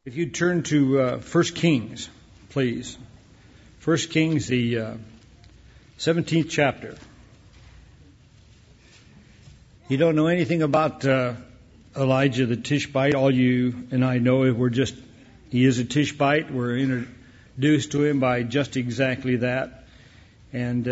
If you turn to 1 Kings, please. 1 Kings, the 17th chapter. You don't know anything about Elijah the Tishbite. All you and I know he is a Tishbite. We're introduced to him by just exactly that. And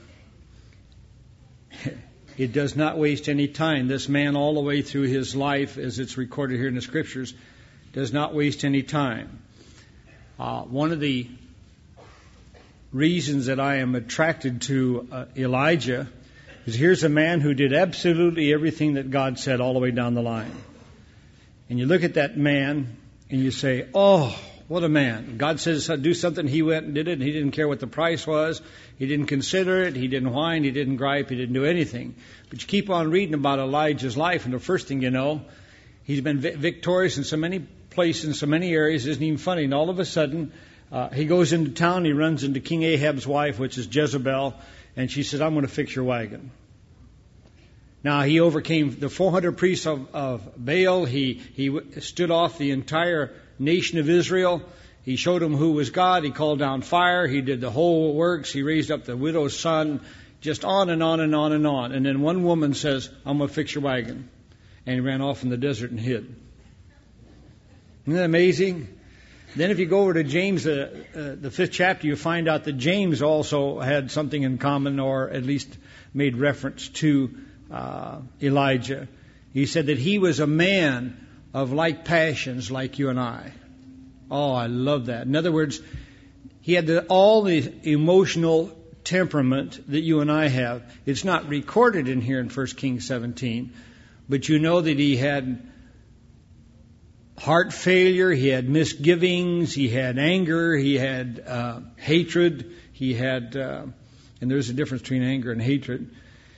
it does not waste any time. This man, all the way through his life, as it's recorded here in the Scriptures, does not waste any time. One of the reasons that I am attracted to Elijah is here's a man who did absolutely everything that God said all the way down the line. And you look at that man and you say, oh, what a man. God says do something, he went and did it, and he didn't care what the price was. He didn't consider it, he didn't whine, he didn't gripe, he didn't do anything. But you keep on reading about Elijah's life, and the first thing you know, he's been victorious in so many places, in so many areas, isn't even funny. And all of a sudden, he goes into town, he runs into King Ahab's wife, which is Jezebel, and she said, I'm going to fix your wagon. Now, he overcame the 400 priests of Baal. He stood off the entire nation of Israel. He showed them who was God. He called down fire. He did the whole works. He raised up the widow's son, just on and on and on and on. And then one woman says, I'm going to fix your wagon. And he ran off in the desert and hid. Isn't that amazing? Then if you go over to James, the 5th chapter, you find out that James also had something in common, or at least made reference to Elijah. He said that he was a man of like passions like you and I. Oh, I love that. In other words, he had all the emotional temperament that you and I have. It's not recorded in here in 1 Kings 17, but you know that he had heart failure, he had misgivings, he had anger, he had hatred, he was a difference between anger and hatred.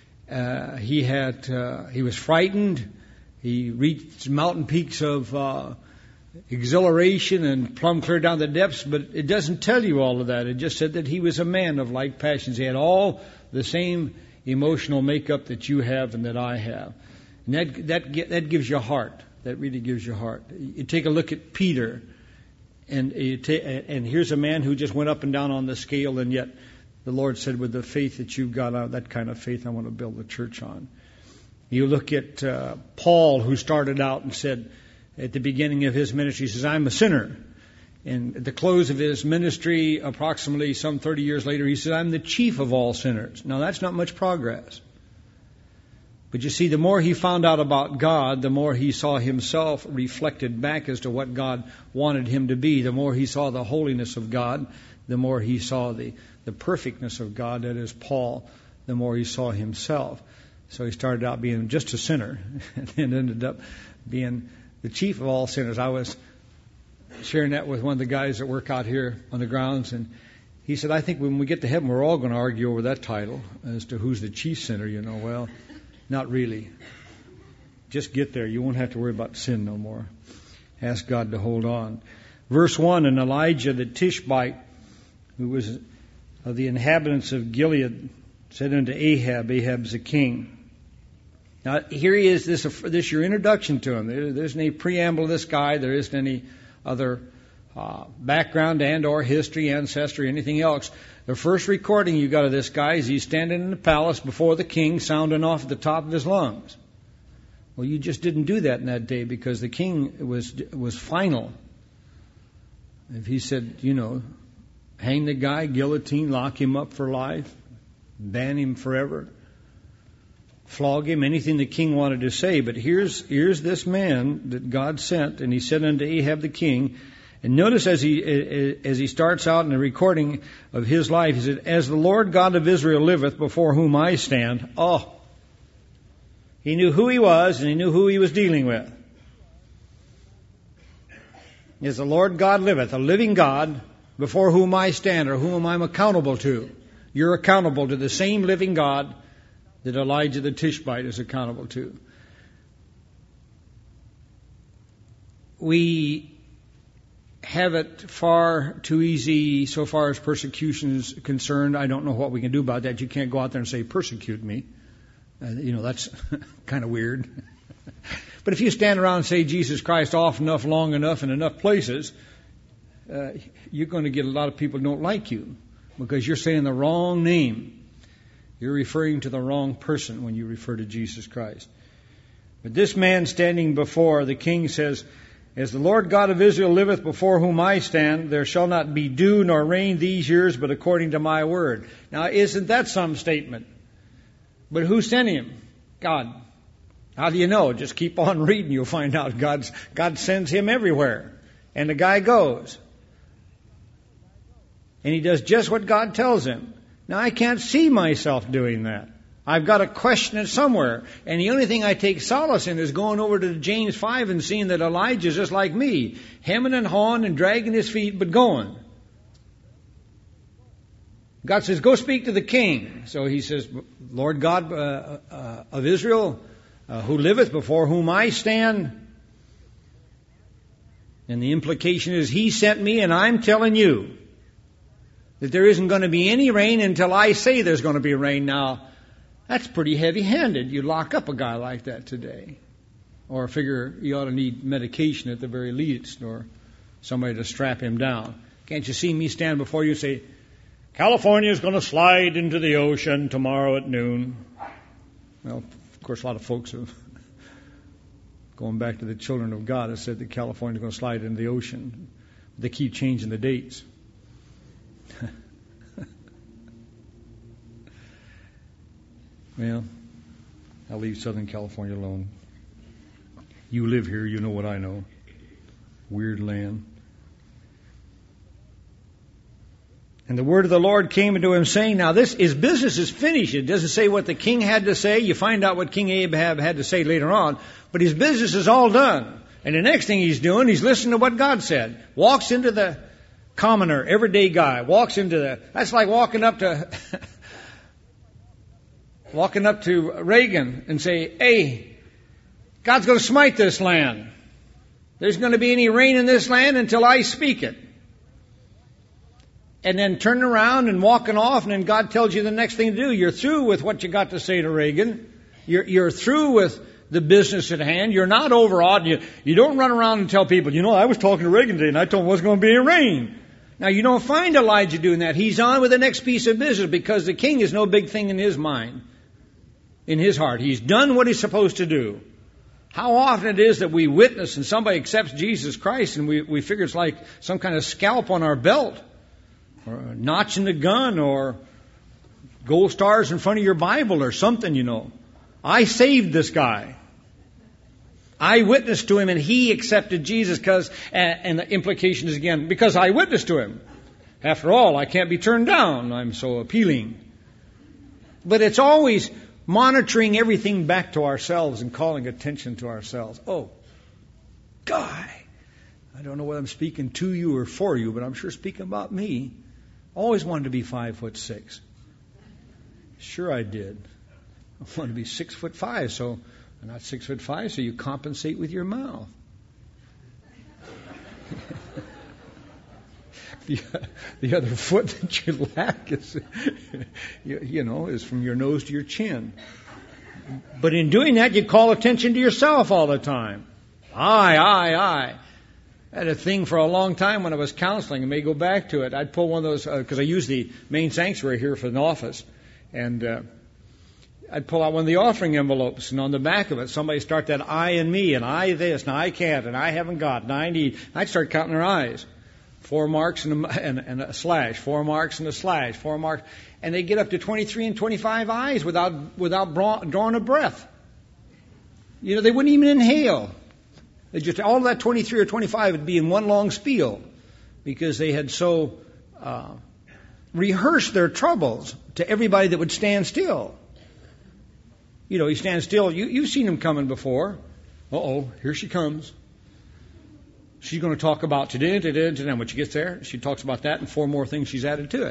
He was frightened. He reached mountain peaks of exhilaration and plumb clear down the depths, but it doesn't tell you all of that. It just said that he was a man of like passions. He had all the same emotional makeup that you have and that I have. And that gives you heart. That really gives you heart. You take a look at Peter, and here's a man who just went up and down on the scale, and yet the Lord said, with the faith that you've got, that kind of faith I want to build the church on. You look at Paul, who started out and said at the beginning of his ministry, he says, I'm a sinner. And at the close of his ministry, approximately some 30 years later, he said, I'm the chief of all sinners. Now, that's not much progress. But you see, the more he found out about God, the more he saw himself reflected back as to what God wanted him to be. The more he saw the holiness of God, the more he saw the perfectness of God, that is Paul, the more he saw himself. So he started out being just a sinner and then ended up being the chief of all sinners. I was sharing that with one of the guys that work out here on the grounds, and he said, I think when we get to heaven, we're all going to argue over that title as to who's the chief sinner, Well, not really. Just get there. You won't have to worry about sin no more. Ask God to hold on. Verse 1, and Elijah the Tishbite, who was of the inhabitants of Gilead, said unto Ahab, Ahab's the king. Now, here he is, this is your introduction to him. There isn't any preamble to this guy. There isn't any other background and or history, ancestry, anything else. The first recording you got of this guy is he's standing in the palace before the king, sounding off at the top of his lungs. Well, you just didn't do that in that day, because the king was final. If he said, hang the guy, guillotine, lock him up for life, ban him forever, flog him, anything the king wanted to say. But here's this man that God sent, and he said unto Ahab the king, and notice as he starts out in the recording of his life, he said, as the Lord God of Israel liveth, before whom I stand. Oh, he knew who he was, and he knew who he was dealing with. As the Lord God liveth, a living God, before whom I stand, or whom I'm accountable to. You're accountable to the same living God that Elijah the Tishbite is accountable to. We have it far too easy so far as persecution is concerned. I don't know what we can do about that. You can't go out there and say, persecute me. That's kind of weird. But if you stand around and say Jesus Christ often enough, long enough, in enough places, you're going to get a lot of people who don't like you because you're saying the wrong name. You're referring to the wrong person when you refer to Jesus Christ. But this man standing before the king says, as the Lord God of Israel liveth before whom I stand, there shall not be dew nor rain these years, but according to my word. Now, isn't that some statement? But who sent him? God. How do you know? Just keep on reading. You'll find out God sends him everywhere. And the guy goes. And he does just what God tells him. Now, I can't see myself doing that. I've got to question it somewhere. And the only thing I take solace in is going over to James 5 and seeing that Elijah's just like me, hemming and hawing and dragging his feet, but going. God says, go speak to the king. So he says, Lord God of Israel, who liveth before whom I stand. And the implication is he sent me and I'm telling you that there isn't going to be any rain until I say there's going to be rain. Now, that's pretty heavy-handed. You lock up a guy like that today. Or figure you ought to need medication at the very least, or somebody to strap him down. Can't you see me stand before you and say, California's going to slide into the ocean tomorrow at noon? Well, of course, a lot of folks have, going back to the children of God, have said that California's going to slide into the ocean. They keep changing the dates. Well, I'll leave Southern California alone. You live here, you know what I know. Weird land. And the word of the Lord came unto him, saying, now his business is finished. It doesn't say what the king had to say. You find out what King Ahab had to say later on. But his business is all done. And the next thing he's doing, he's listening to what God said. Walks into the commoner, everyday guy. That's like walking up to Reagan and say, hey, God's going to smite this land. There's going to be any rain in this land until I speak it. And then turning around and walking off, and then God tells you the next thing to do. You're through with what you got to say to Reagan. You're through with the business at hand. You're not overawed. You don't run around and tell people, I was talking to Reagan today and I told him it wasn't going to be any rain. Now, you don't find Elijah doing that. He's on with the next piece of business because the king is no big thing in his mind. In his heart. He's done what he's supposed to do. How often it is that we witness and somebody accepts Jesus Christ and we figure it's like some kind of scalp on our belt, or a notch in the gun, or gold stars in front of your Bible or something, I saved this guy. I witnessed to him and he accepted Jesus and the implication is again, because I witnessed to him. After all, I can't be turned down. I'm so appealing. But it's always monitoring everything back to ourselves and calling attention to ourselves. Oh, guy, I don't know whether I'm speaking to you or for you, but I'm sure speaking about me. Always wanted to be 5'6". Sure I did. I wanted to be 6'5", so I'm not 6'5", so you compensate with your mouth. The other foot that you lack is, is from your nose to your chin. But in doing that, you call attention to yourself all the time. I. I had a thing for a long time when I was counseling. I may go back to it. I'd pull one of those, because I use the main sanctuary here for an office. And I'd pull out one of the offering envelopes, and on the back of it, somebody start that I and me, and I this, and I can't, and I haven't got, and I need. I'd start counting their eyes. 4 marks and a slash, 4 marks and a slash, 4 marks. And they get up to 23 and 25 eyes without drawing a breath. They wouldn't even inhale. They just, all of that 23 or 25 would be in one long spiel because they had so rehearsed their troubles to everybody that would stand still. You stand still. You've seen them coming before. Uh-oh, here she comes. She's going to talk about today, and when she gets there, she talks about that and 4 more things she's added to it.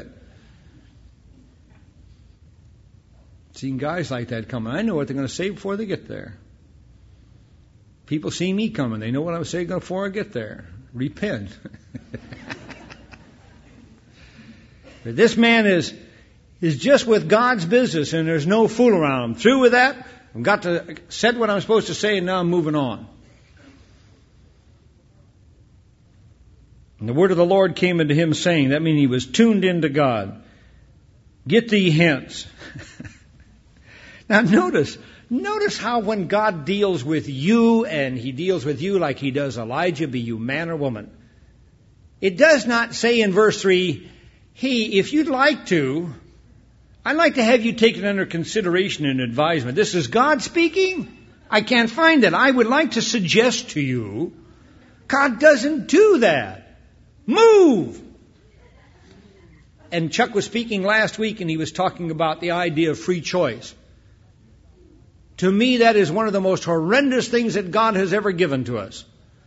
Seen guys like that coming. I know what they're going to say before they get there. People see me coming. They know what I'm saying before I get there. Repent. But this man is just with God's business, and there's no fool around him. Through with that, I've got to said what I'm supposed to say, and now I'm moving on. And the word of the Lord came unto him, saying, that means he was tuned into God. Get thee hence. Now notice how when God deals with you, and he deals with you like he does Elijah, be you man or woman, it does not say in verse 3, hey, if you'd like to, I'd like to have you taken under consideration and advisement. This is God speaking? I can't find it. I would like to suggest to you, God doesn't do that. Move! And Chuck was speaking last week, and he was talking about the idea of free choice. To me, that is one of the most horrendous things that God has ever given to us.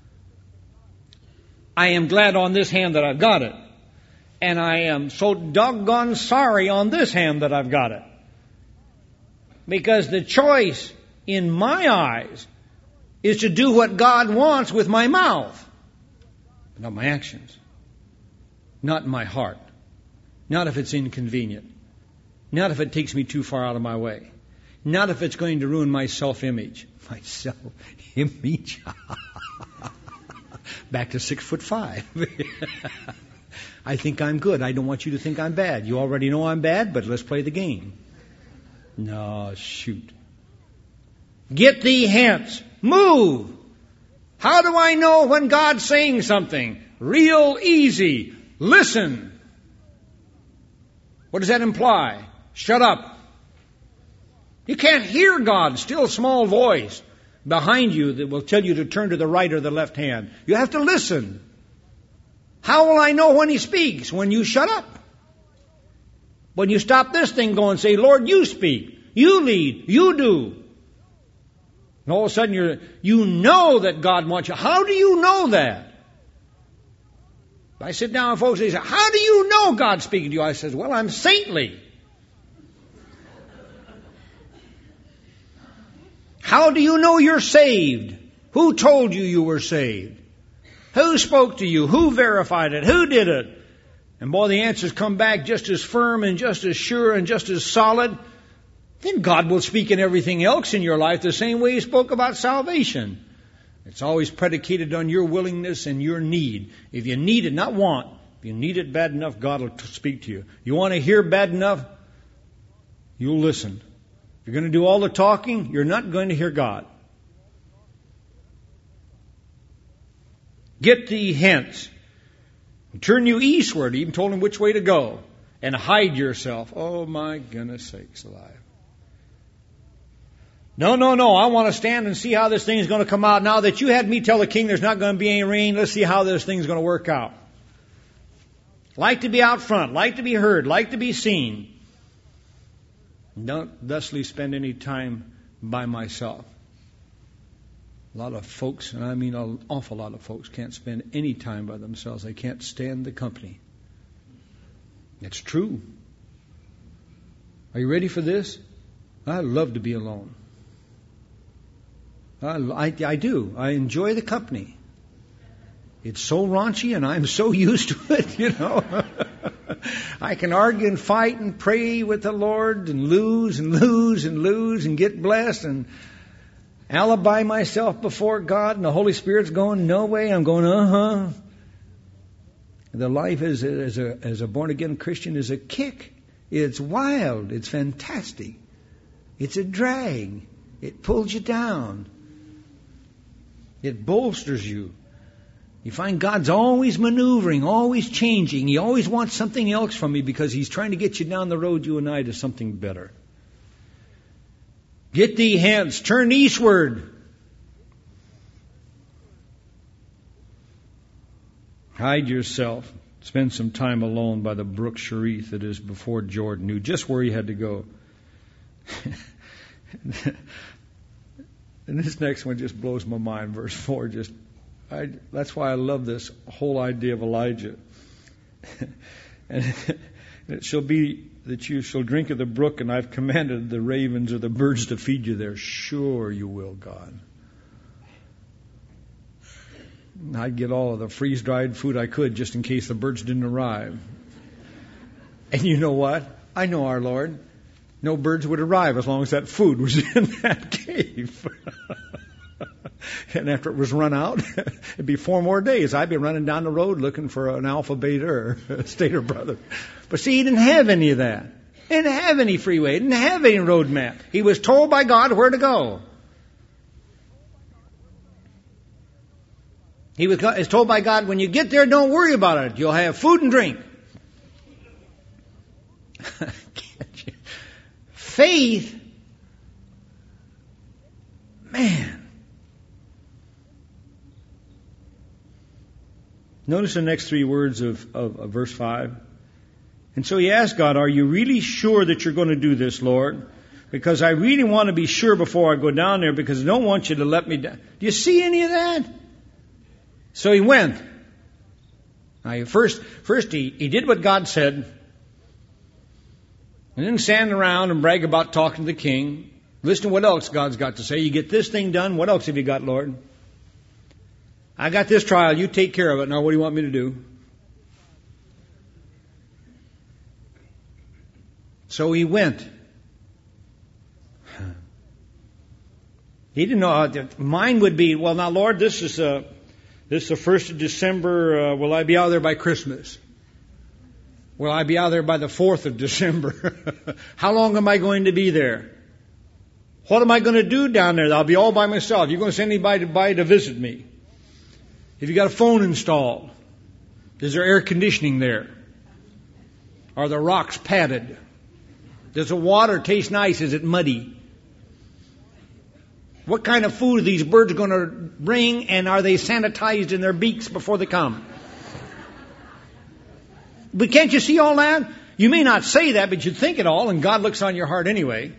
I am glad on this hand that I've got it. And I am so doggone sorry on this hand that I've got it. Because the choice, in my eyes, is to do what God wants with my mouth. Not my actions. Not my heart. Not if it's inconvenient. Not if it takes me too far out of my way. Not if it's going to ruin my self-image. My self-image? Back to 6'5". I think I'm good. I don't want you to think I'm bad. You already know I'm bad, but let's play the game. No, shoot. Get thee hence. Move. How do I know when God's saying something? Real easy. Listen. What does that imply? Shut up. You can't hear God's still small voice behind you that will tell you to turn to the right or the left hand. You have to listen. How will I know when he speaks? When you shut up. When you stop this thing going and say, Lord, you speak. You lead. You do. And all of a sudden you know that God wants you. How do you know that? I sit down with folks and they say, how do you know God's speaking to you? I says, well, I'm saintly. How do you know you're saved? Who told you you were saved? Who spoke to you? Who verified it? Who did it? And boy, the answers come back just as firm and just as sure and just as solid. Then God will speak in everything else in your life the same way he spoke about salvation. It's always predicated on your willingness and your need. If you need it, not want. If you need it bad enough, God will speak to you. You want to hear bad enough, you'll listen. If you're going to do all the talking, you're not going to hear God. Get thee hence. Turn you eastward. He even told him which way to go. And hide yourself. Oh, my goodness sakes alive. No. I want to stand and see how this thing is going to come out. Now that you had me tell the king there's not going to be any rain, let's see how this thing's going to work out. Like to be out front. Like to be heard. Like to be seen. Don't thusly spend any time by myself. A lot of folks, and I mean an awful lot of folks, can't spend any time by themselves. They can't stand the company. It's true. Are you ready for this? I love to be alone. I do. I enjoy the company. It's so raunchy, and I'm so used to it, you know. I can argue and fight and pray with the Lord and lose and get blessed and alibi myself before God, and the Holy Spirit's going, no way. I'm going, The life as a born-again Christian is a kick. It's wild. It's fantastic. It's a drag. It pulls you down. It bolsters you. You find God's always maneuvering, always changing. He always wants something else from you because He's trying to get you down the road, you and I, to something better. Get thee hence. Turn eastward. Hide yourself. Spend some time alone by the brook Cherith that is before Jordan. Knew just where he had to go. And this next one just blows my mind. Verse 4 that's why I love this whole idea of Elijah. And it shall be that you shall drink of the brook, and I've commanded the ravens or the birds to feed you there. Sure you will, God. I'd get all of the freeze-dried food I could just in case the birds didn't arrive. And you know what? I know our Lord. No birds would arrive as long as that food was in that cave. And after it was run out, it'd be 4 more days. I'd be running down the road looking for an Alpha, Beta, or a Stater brother. But see, he didn't have any of that. He didn't have any freeway. He didn't have any road map. He was told by God where to go. He was told by God, when you get there, don't worry about it. You'll have food and drink. Faith, man. Notice the next 3 words of verse 5. And so he asked God, are you really sure that you're going to do this, Lord? Because I really want to be sure before I go down there, because I don't want you to let me down. Do you see any of that? So he went. Now, first he did what God said. And then stand around and brag about talking to the king. Listen to what else God's got to say. You get this thing done. What else have you got, Lord? I got this trial. You take care of it. Now what do you want me to do? So he went. He didn't know. Mine would be, well, now, Lord, this is the 1st of December. Will I be out there by Christmas? Will I be out there by the 4th of December? How long am I going to be there? What am I going to do down there? I'll be all by myself. You're going to send anybody by to visit me? Have you got a phone installed? Is there air conditioning there? Are the rocks padded? Does the water taste nice? Is it muddy? What kind of food are these birds going to bring, and are they sanitized in their beaks before they come? But can't you see all that? You may not say that, but you think it all, and God looks on your heart anyway.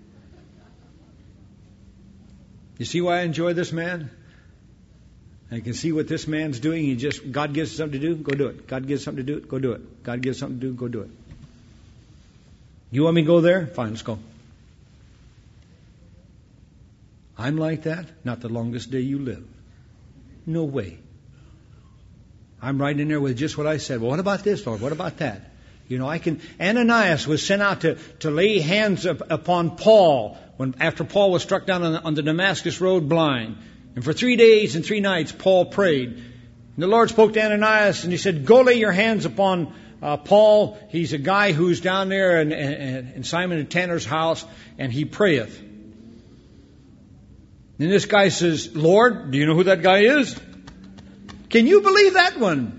You see why I enjoy this man? I can see what this man's doing. God gives something to do, go do it. God gives something to do, go do it. God gives something to do, go do it. You want me to go there? Fine, let's go. I'm like that. Not the longest day you live. No way. I'm right in there with just what I said. Well, what about this, Lord? What about that? You know, Ananias was sent out to lay hands upon Paul after Paul was struck down on the Damascus road blind. And for 3 days and 3 nights, Paul prayed. And the Lord spoke to Ananias and he said, go lay your hands upon Paul. He's a guy who's down there in Simon and Tanner's house, and he prayeth. And this guy says, Lord, do you know who that guy is? Can you believe that one?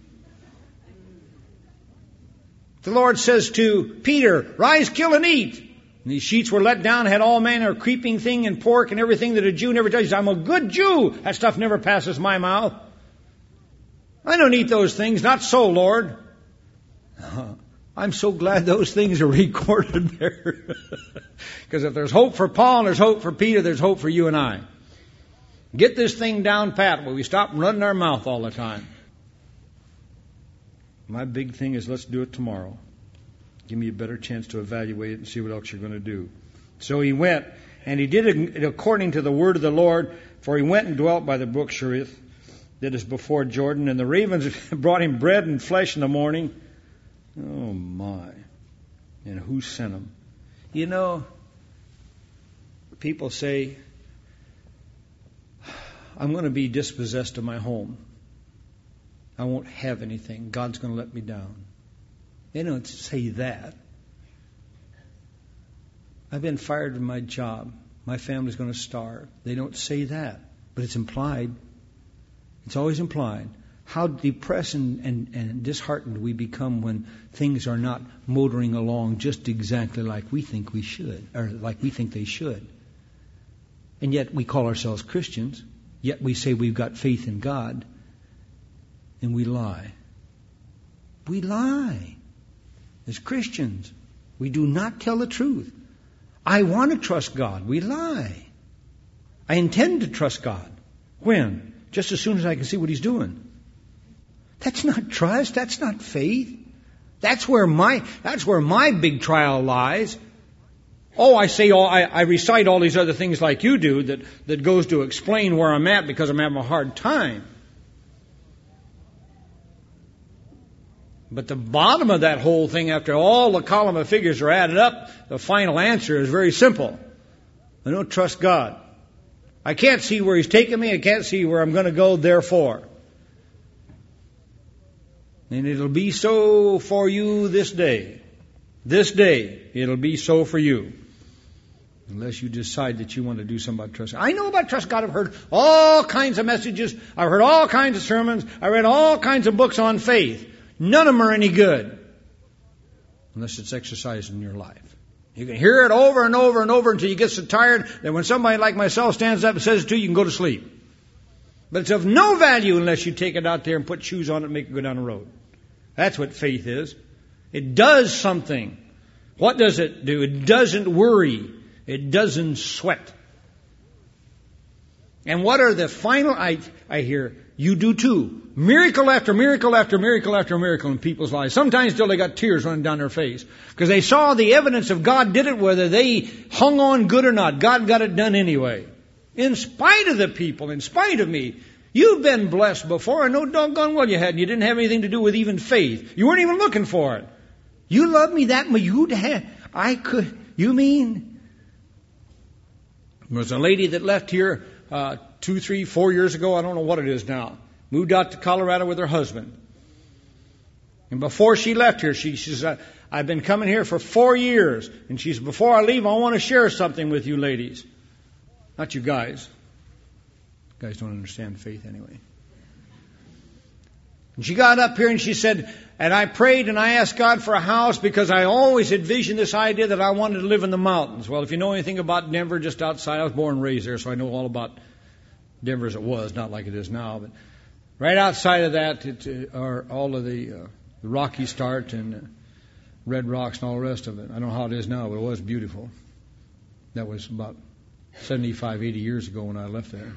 The Lord says to Peter, rise, kill, and eat. And these sheets were let down, had all manner of creeping thing and pork and everything that a Jew never does. I'm a good Jew. That stuff never passes my mouth. I don't eat those things. Not so, Lord. I'm so glad those things are recorded there. Because if there's hope for Paul and there's hope for Peter, there's hope for you and I. Get this thing down pat where we stop running our mouth all the time. My big thing is let's do it tomorrow. Give me a better chance to evaluate it and see what else you're going to do. So he went, and he did it according to the word of the Lord, for he went and dwelt by the brook Cherith, that is before Jordan, and the ravens brought him bread and flesh in the morning. Oh my. And who sent them? You know, people say, I'm going to be dispossessed of my home. I won't have anything. God's going to let me down. They don't say that. I've been fired from my job. My family's going to starve. They don't say that. But it's implied. It's always implied. How depressed and disheartened we become when things are not motoring along just exactly like we think we should, or like we think they should. And yet we call ourselves Christians, yet we say we've got faith in God, and we lie. We lie. As Christians, we do not tell the truth. I want to trust God. We lie. I intend to trust God. When? Just as soon as I can see what He's doing. That's not trust. That's not faith. That's where my big trial lies. Oh, I recite all these other things like you do that goes to explain where I'm at because I'm having a hard time. But the bottom of that whole thing, after all the column of figures are added up, the final answer is very simple. I don't trust God. I can't see where He's taking me. I can't see where I'm going to go, therefore. And it'll be so for you this day. This day, it'll be so for you. Unless you decide that you want to do something about trust God. I know about trust God. I've heard all kinds of messages. I've heard all kinds of sermons. I read all kinds of books on faith. None of them are any good. Unless it's exercised in your life. You can hear it over and over and over until you get so tired that when somebody like myself stands up and says it to you, you can go to sleep. But it's of no value unless you take it out there and put shoes on it and make it go down the road. That's what faith is. It does something. What does it do? It doesn't worry. It doesn't sweat. And what are the final, I hear, you do too. Miracle after miracle after miracle after miracle in people's lives. Sometimes till they got tears running down their face. Because they saw the evidence of God did it, whether they hung on good or not. God got it done anyway. In spite of the people, in spite of me. You've been blessed before, and no doggone well you hadn't. You didn't have anything to do with even faith. You weren't even looking for it. You love me that much. You mean? There was a lady that left here 2, 3, 4 years ago. I don't know what it is now. Moved out to Colorado with her husband. And before she left here, she says, I've been coming here for 4 years. And she said, before I leave, I want to share something with you ladies. Not you guys. You guys don't understand faith anyway. And she got up here and she said, and I prayed and I asked God for a house because I always envisioned this idea that I wanted to live in the mountains. Well, if you know anything about Denver, just outside, I was born and raised there, so I know all about Denver as it was, not like it is now. But right outside of that are all of the Rocky Start and Red Rocks and all the rest of it. I don't know how it is now, but it was beautiful. That was about 75, 80 years ago when I left there.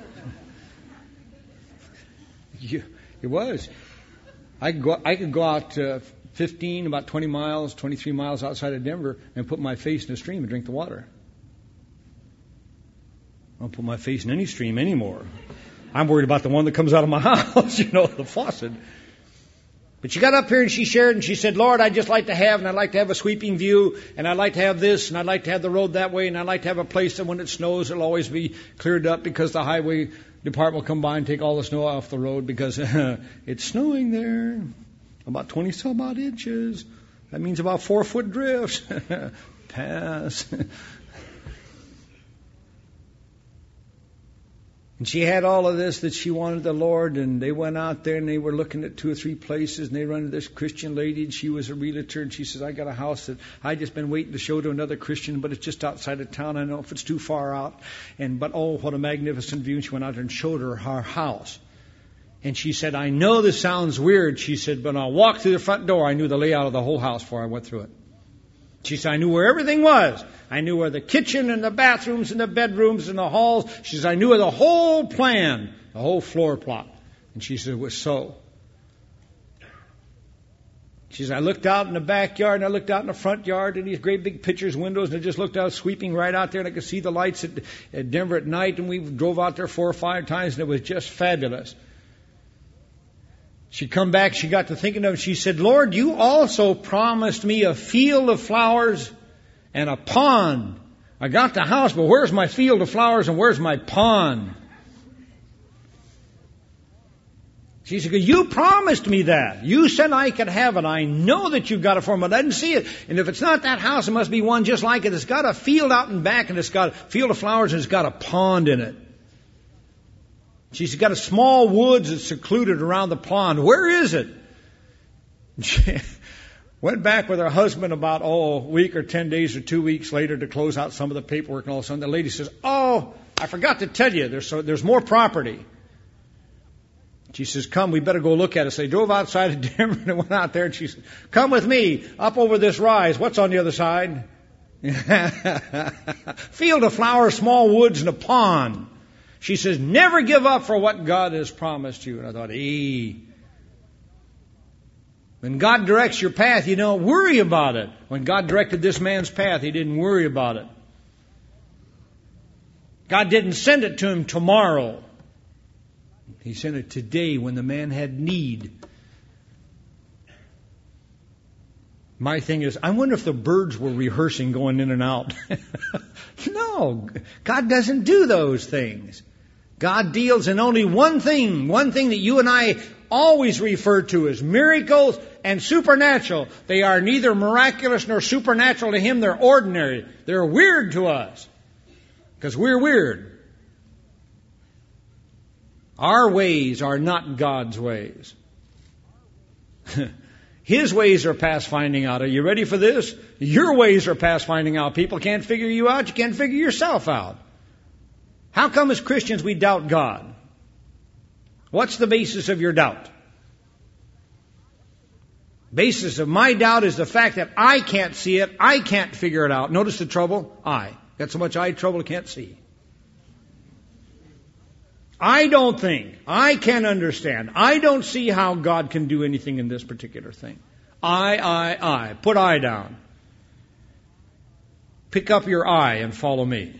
It was. I could go out 15, about 20 miles, 23 miles outside of Denver and put my face in a stream and drink the water. I don't put my face in any stream anymore. I'm worried about the one that comes out of my house, the faucet. But she got up here and she shared and she said, Lord, I'd just like to have, and I'd like to have a sweeping view, and I'd like to have this, and I'd like to have the road that way, and I'd like to have a place that when it snows, it'll always be cleared up because the highway department will come by and take all the snow off the road because it's snowing there. About 20 some odd inches. That means about 4-foot drifts. Pass. And she had all of this that she wanted the Lord, and they went out there and they were looking at 2 or 3 places, and they run into this Christian lady, and she was a realtor, and she says, I got a house that I just been waiting to show to another Christian, but it's just outside of town. I don't know if it's too far out. But oh, what a magnificent view. And she went out there and showed her house. And she said, I know this sounds weird. She said, but when I walked through the front door, I knew the layout of the whole house before I went through it. She said, I knew where everything was. I knew where the kitchen and the bathrooms and the bedrooms and the halls. She said, I knew the whole plan, the whole floor plot. And she said, it was so. She said, I looked out in the backyard and I looked out in the front yard and these great big pictures, windows, and I just looked out sweeping right out there and I could see the lights at Denver at night, and we drove out there 4 or 5 times and it was just fabulous. She come back, she got to thinking of it. She said, Lord, you also promised me a field of flowers and a pond. I got the house, but where's my field of flowers and where's my pond? She said, you promised me that. You said I could have it. I know that you got it for me, but I didn't see it. And if it's not that house, it must be one just like it. It's got a field out and back, and it's got a field of flowers, and it's got a pond in it. She's got a small woods that's secluded around the pond. Where is it? She went back with her husband about, a week or 10 days or 2 weeks later to close out some of the paperwork, and all of a sudden the lady says, I forgot to tell you, there's more property. She says, come, we better go look at it. So they drove outside of Denver and went out there, and she said, come with me up over this rise. What's on the other side? Field of flowers, small woods, and a pond. She says, never give up for what God has promised you. And I thought, when God directs your path, you don't worry about it. When God directed this man's path, he didn't worry about it. God didn't send it to him tomorrow. He sent it today when the man had need. My thing is, I wonder if the birds were rehearsing going in and out. No, God doesn't do those things. God deals in only one thing that you and I always refer to as miracles and supernatural. They are neither miraculous nor supernatural to Him. They're ordinary. They're weird to us because we're weird. Our ways are not God's ways. His ways are past finding out. Are you ready for this? Your ways are past finding out. People can't figure you out. You can't figure yourself out. How come as Christians we doubt God? What's the basis of your doubt? Basis of my doubt is the fact that I can't see it. I can't figure it out. Notice the trouble? I. Got so much eye trouble I can't see. I don't think. I can't understand. I don't see how God can do anything in this particular thing. I. Put I down. Pick up your I and follow me.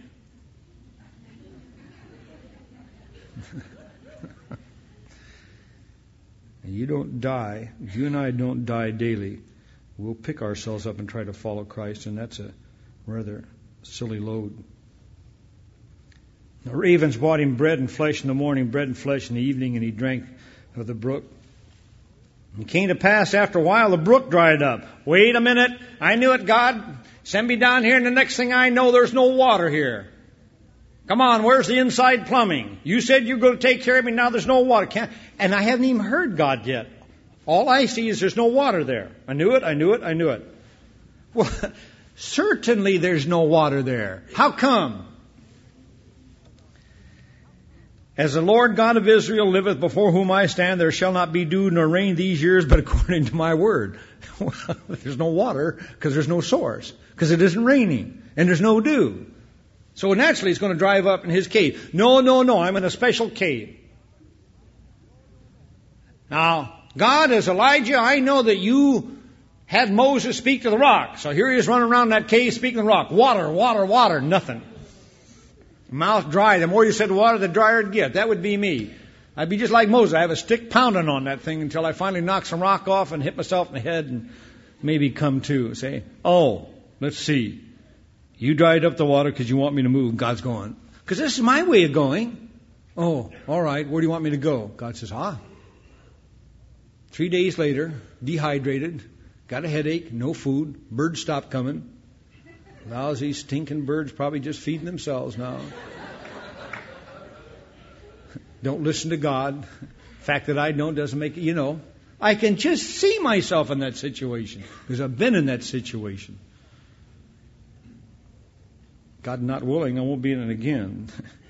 You don't die. You and I don't die daily. We'll pick ourselves up and try to follow Christ, and that's a rather silly load. The ravens brought him bread and flesh in the morning, bread and flesh in the evening, and he drank of the brook. It came to pass after a while, the brook dried up. Wait a minute. I knew it, God. Send me down here, and the next thing I know, there's no water here. Come on, where's the inside plumbing? You said you're going to take care of me. Now there's no water. And I haven't even heard God yet. All I see is there's no water there. I knew it. Well, certainly there's no water there. How come? As the Lord God of Israel liveth before whom I stand, there shall not be dew nor rain these years, but according to my word. Well, there's no water because there's no source, because it isn't raining, and there's no dew. So naturally it's going to drive up in his cave. No, I'm in a special cave. Now, God, as Elijah, I know that you had Moses speak to the rock. So here he is running around that cave speaking to the rock. Water, nothing. Mouth dry. The more you said water, the drier it'd get. That would be me. I'd be just like Moses. I have a stick pounding on that thing until I finally knock some rock off and hit myself in the head and maybe come to. Say, oh, let's see. You dried up the water because you want me to move. God's going, because this is my way of going. Oh, all right. Where do you want me to go? God says, 3 days later, dehydrated, got a headache, no food, birds stopped coming. Lousy, stinking birds probably just feeding themselves now. Don't listen to God. The fact that I don't doesn't make it, I can just see myself in that situation because I've been in that situation. God not willing, I won't be in it again.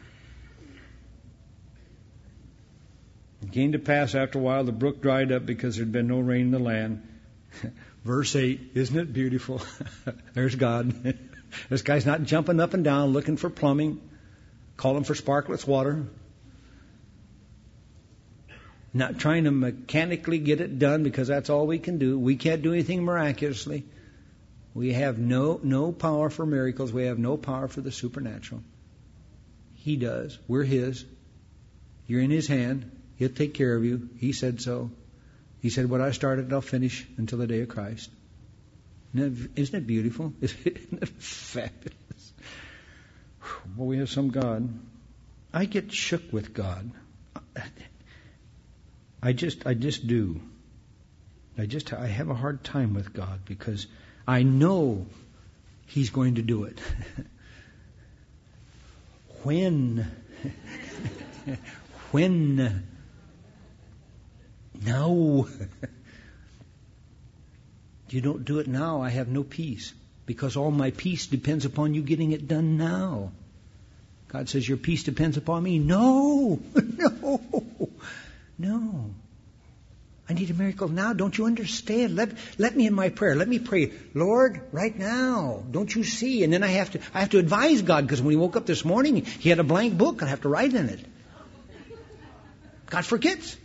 It came to pass after a while, the brook dried up because there had been no rain in the land. Verse 8, isn't it beautiful? There's God. This guy's not jumping up and down looking for plumbing, calling for sparkless water, not trying to mechanically get it done because that's all we can do. We can't do anything miraculously. We have no power for miracles. We have no power for the supernatural. He does. We're His. You're in His hand. He'll take care of you. He said so. He said, what I started, I'll finish until the day of Christ. Isn't it beautiful? Isn't it fabulous? Well, we have some God. I get shook with God. I just do. I have a hard time with God because I know He's going to do it. When? No. You don't do it now, I have no peace. Because all my peace depends upon you getting it done now. God says, your peace depends upon me. No. I need a miracle now. Don't you understand? Let me in my prayer. Let me pray, Lord, right now. Don't you see? And then I have to advise God, because when he woke up this morning, he had a blank book. I have to write in it. God forgets.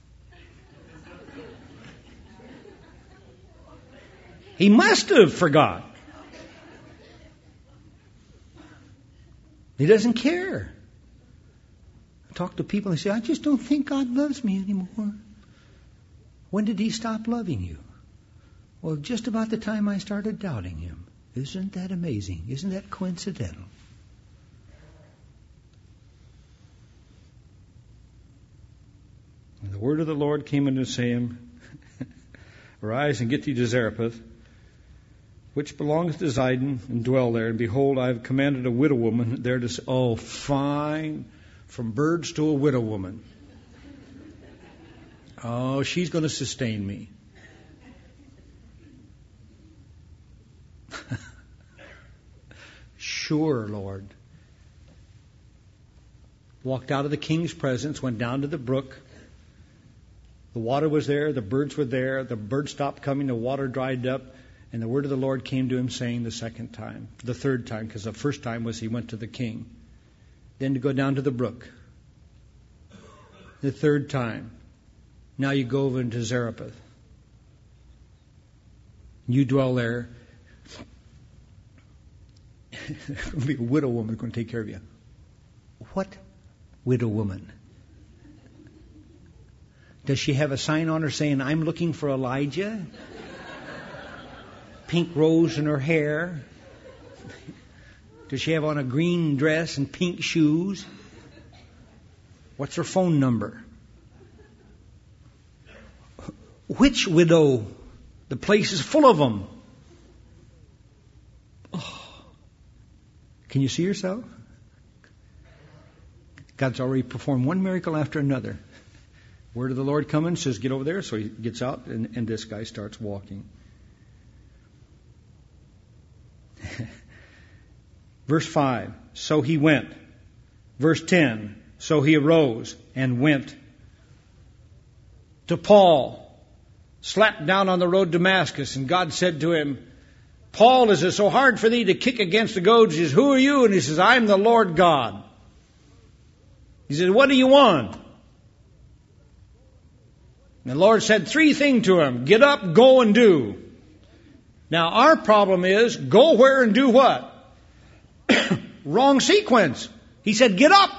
He must have forgot. He doesn't care. I talk to people and they say, I just don't think God loves me anymore. When did He stop loving you? Well, just about the time I started doubting him. Isn't that amazing? Isn't that coincidental? And the word of the Lord came unto him, Arise and get thee to Zarephath, which belongeth to Zidon, and dwell there. And behold, I have commanded a widow woman there to... Oh, fine. From birds to a widow woman. Oh, she's going to sustain me. Sure, Lord. Walked out of the king's presence, went down to the brook. The water was there, the birds were there, the birds stopped coming, the water dried up, and the word of the Lord came to him saying the second time, the third time, because the first time was he went to the king. Then to go down to the brook. The third time. Now you go over into Zarephath. You dwell there. There's going to be a widow woman who's going to take care of you. What widow woman? Does she have a sign on her saying, I'm looking for Elijah? Pink rose in her hair? Does she have on a green dress and pink shoes? What's her phone number? Which widow? The place is full of them. Oh. Can you see yourself? God's already performed one miracle after another. Word of the Lord coming, says, get over there. So he gets out, and this guy starts walking. Verse 5, so he went. Verse 10, so he arose and went. To Paul, slapped down on the road to Damascus, and God said to him, Paul, is it so hard for thee to kick against the goads? He says, who are you? And he says, I'm the Lord God. He said, what do you want? And the Lord said 3 things to him. Get up, go, and do. Now our problem is, go where and do what? Wrong sequence. He said, get up.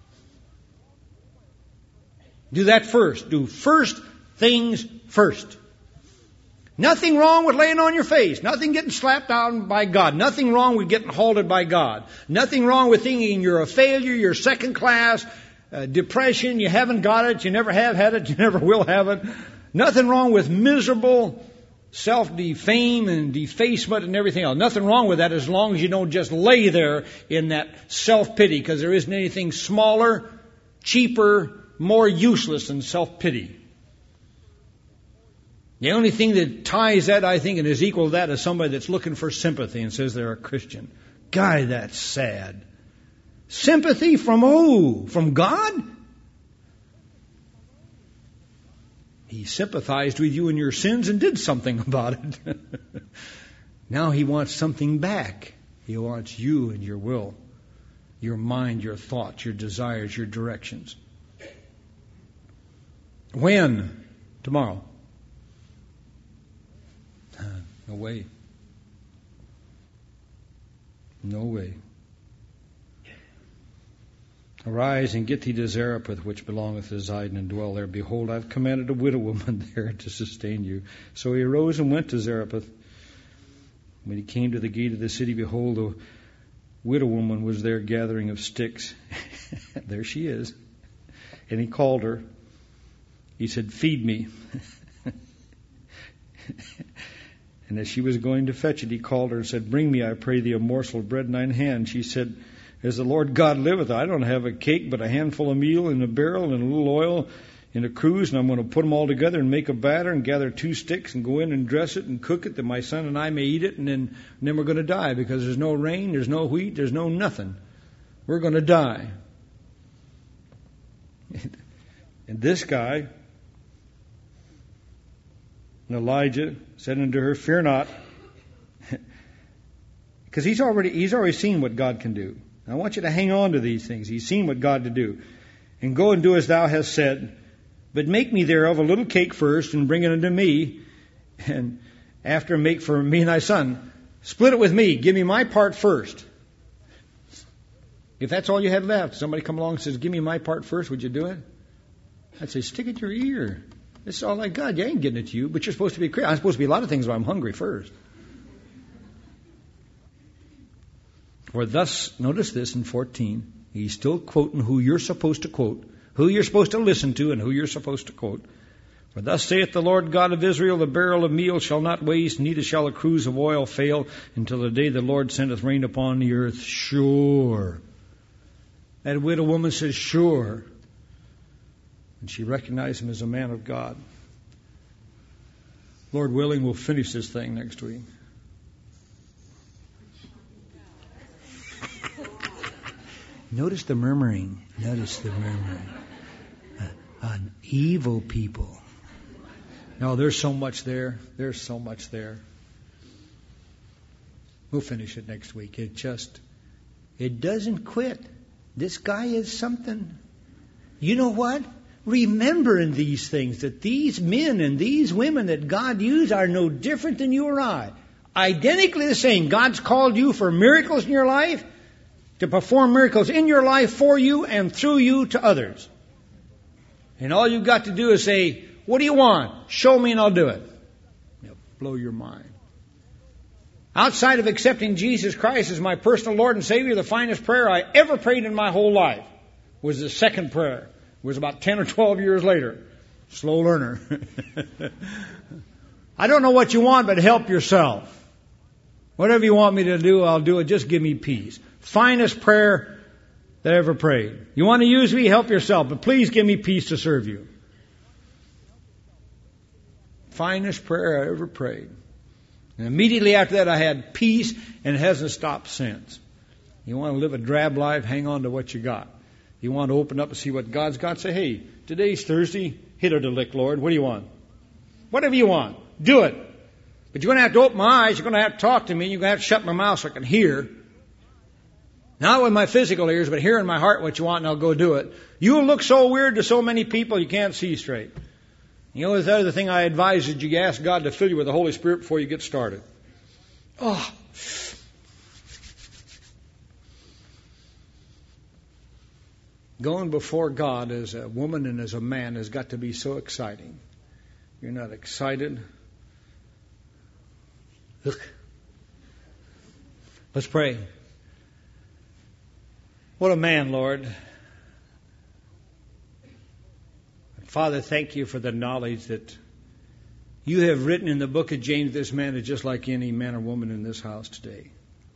Do that first. Do first things first. Nothing wrong with laying on your face. Nothing getting slapped down by God. Nothing wrong with getting halted by God. Nothing wrong with thinking you're a failure, you're second class, depression, you haven't got it, you never have had it, you never will have it. Nothing wrong with miserable self-defame and defacement and everything else. Nothing wrong with that as long as you don't just lay there in that self-pity, because there isn't anything smaller, cheaper, more useless than self-pity. The only thing that ties that, I think, and is equal to that is somebody that's looking for sympathy and says they're a Christian. Guy, that's sad. Sympathy from who? From God? He sympathized with you in your sins and did something about it. Now he wants something back. He wants you and your will, your mind, your thoughts, your desires, your directions. When? Tomorrow. No way. No way. Arise and get thee to Zarephath, which belongeth to Zidon, and dwell there. Behold, I have commanded a widow woman there to sustain you. So he arose and went to Zarephath. When he came to the gate of the city, behold, a widow woman was there gathering of sticks. There she is. And he called her. He said, feed me. And as she was going to fetch it, he called her and said, bring me, I pray thee, a morsel of bread in thine hand. She said, as the Lord God liveth, I don't have a cake, but a handful of meal in a barrel and a little oil in a cruse, and I'm going to put them all together and make a batter and gather 2 sticks and go in and dress it and cook it that my son and I may eat it, and then we're going to die because there's no rain, there's no wheat, there's no nothing. We're going to die. And this guy, Elijah, said unto her, fear not, because he's already seen what God can do. I want you to hang on to these things. He's seen what God to do. And go and do as thou hast said, but make me thereof a little cake first, and bring it unto me, and after make for me and thy son. Split it with me. Give me my part first. If that's all you had left, somebody come along and says, give me my part first, would you do it? I'd say, stick it to your ear. It's all like, God, you ain't getting it to you, but you're supposed to be a Christian. I'm supposed to be a lot of things, but I'm hungry first. For thus, notice this in 14, he's still quoting who you're supposed to quote, who you're supposed to listen to, and who you're supposed to quote. For thus saith the Lord God of Israel, the barrel of meal shall not waste, neither shall a cruse of oil fail, until the day the Lord sendeth rain upon the earth. Sure. That widow woman says, sure. And she recognized him as a man of God. Lord willing, we'll finish this thing next week. Notice the murmuring. Notice the murmuring. On evil people. No, there's so much there. There's so much there. We'll finish it next week. It doesn't quit. This guy is something. You know what? Remember in these things that these men and these women that God used are no different than you or I. Identically the same. God's called you for miracles in your life, to perform miracles in your life for you and through you to others. And all you've got to do is say, what do you want? Show me and I'll do it. It'll blow your mind. Outside of accepting Jesus Christ as my personal Lord and Savior, the finest prayer I ever prayed in my whole life was the second prayer. It was about 10 or 12 years later. Slow learner. I don't know what you want, but help yourself. Whatever you want me to do, I'll do it. Just give me peace. Finest prayer that I ever prayed. You want to use me? Help yourself. But please give me peace to serve you. Finest prayer I ever prayed. And immediately after that, I had peace, and it hasn't stopped since. You want to live a drab life? Hang on to what you got. You want to open up and see what God's got? Say, hey, today's Thursday. Hit it a lick, Lord. What do you want? Whatever you want. Do it. But you're going to have to open my eyes. You're going to have to talk to me. You're going to have to shut my mouth so I can hear. Not with my physical ears, but hear in my heart what you want, and I'll go do it. You'll look so weird to so many people you can't see straight. You know, the other thing I advise is you ask God to fill you with the Holy Spirit before you get started. Oh. Going before God as a woman and as a man has got to be so exciting. You're not excited. Look. Let's pray. What a man, Lord. Father, thank you for the knowledge that you have written in the book of James. This man is just like any man or woman in this house today.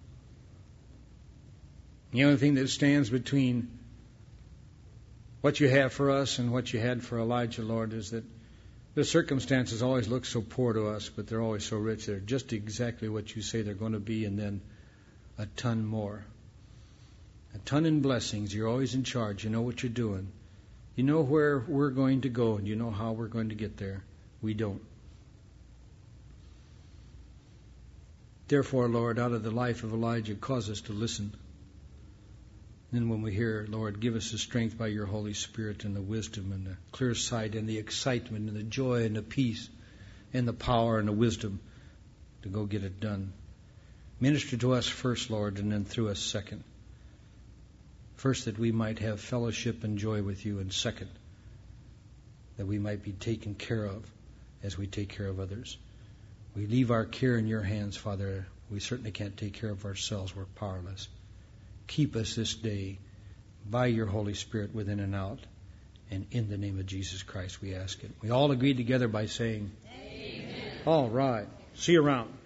The only thing that stands between what you have for us and what you had for Elijah, Lord, is that the circumstances always look so poor to us, but they're always so rich. They're just exactly what you say they're going to be, and then a ton more. A ton in blessings. You're always in charge. You know what you're doing. You know where we're going to go, and you know how we're going to get there. We don't. Therefore, Lord, out of the life of Elijah, cause us to listen. Then when we hear, Lord, give us the strength by your Holy Spirit and the wisdom and the clear sight and the excitement and the joy and the peace and the power and the wisdom to go get it done. Minister to us first, Lord, and then through us second. First, that we might have fellowship and joy with you, and second, that we might be taken care of as we take care of others. We leave our care in your hands, Father. We certainly can't take care of ourselves. We're powerless. Keep us this day by your Holy Spirit within and out. And in the name of Jesus Christ we ask it. We all agree together by saying, Amen. All right. See you around.